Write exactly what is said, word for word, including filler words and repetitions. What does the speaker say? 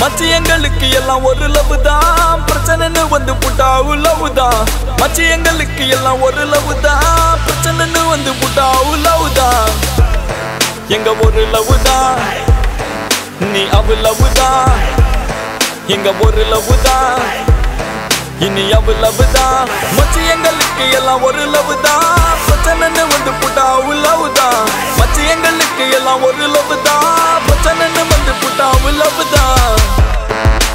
மச்சி எங்களுக்கு எல்லாம் ஒரு லவ் தான் பிரச்சனைன்னு வந்து புட்டாவு லவ் தான் மச்சி எங்களுக்கு எல்லாம் ஒரு லவ் தான் பிரச்சனைன்னு வந்து புட்டாவு லவ் தான் எங்க ஒரு லவ் தான் நீ அவ லவ் தான் எங்க ஒரு லவ் தான் இனி அவ லவ் தான் மச்சி எங்களுக்கு எல்லாம் ஒரு லவ் தான் பிரச்சனைன்னு